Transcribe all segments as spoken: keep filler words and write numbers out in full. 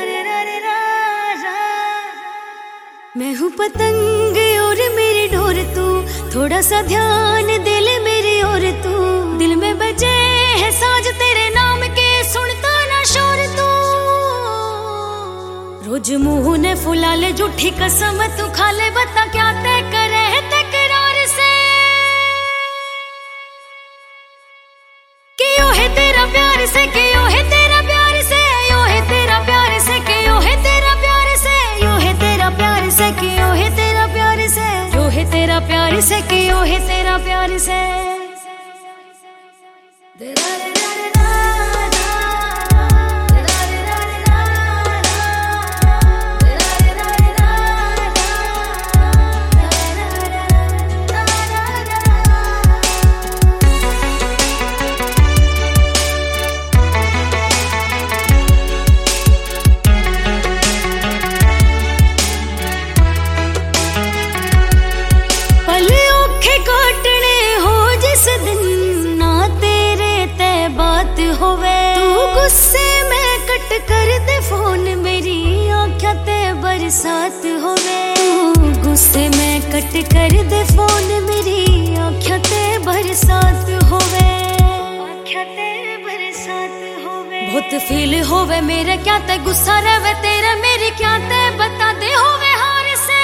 मैं हूँ पतंग और मेरी डोर तू, थोड़ा सा ध्यान दे ले मेरी ओर तू। दिल में बजे है साज तेरे नाम के, सुनता ना शोर तू। रोज मुंह ने फुला ले झूठी कसम तू खा ले, बता क्या तय करे है तकरार से। क्यों है तेरा प्यार से, क्यों है तेरा प्यार से, यो है तेरा प्यार से, क्यों है तेरा प्यार से, यो है तेरा प्यार से, क्यों है तेरा प्यार से, यो है तेरा प्यार से, क्यों है तेरा प्यार से। गुस्से में कट कर दे फोन, मेरी आँखें ते बरसात होवे। तू गुस्से में कट कर दे फोन, मेरी आँखें ते बरसात होवे, आँखें ते बरसात होवे। बहुत फील होवे मेरे क्या ते गुस्सा रहे तेरा, मेरी क्या ते बता दे होवे हार से।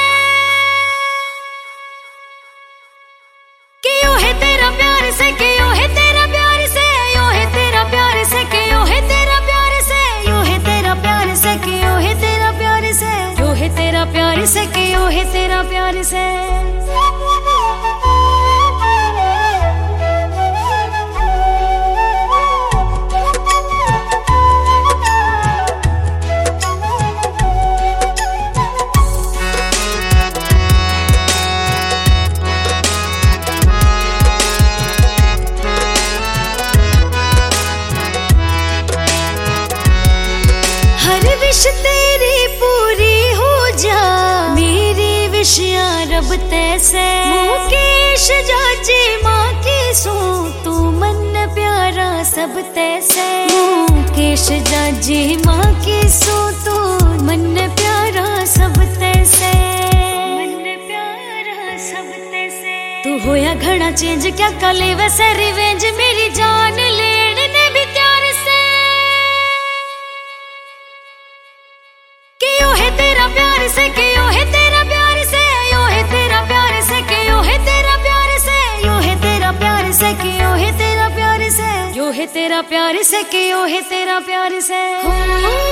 क्यों है तेरा प्यार से, क्यों है तेरा प्यार से, यो है तेरा प्यार से, क्यों है तेरा प्यार से, यो है तेरा प्यार से, क्यों है तेरा प्यार से, यो है तेरा प्यार से, क्यों है तेरा प्यार से। विश तेरी पूरी हो जा, मेरी विशिया रब तैसे। मुकेश जाजी माँ की सो, तू मन प्यारा सब तैसे। मुकेश जाजी माँ की सो, तू मन प्यारा सब तैसे, मन प्यारा सब तैसे। तू होया घड़ा चेंज क्या कले वैसे रिवेंज, मेरी जान लेने ने भी प्यार से। क्यों है तेरा प्यार से, क्यों है तेरा प्यार से, यो है तेरा प्यार से, क्यों है तेरा प्यार से, यो है तेरा प्यार से, क्यों है तेरा प्यार से, यो है तेरा प्यार से, क्यों है तेरा प्यार से।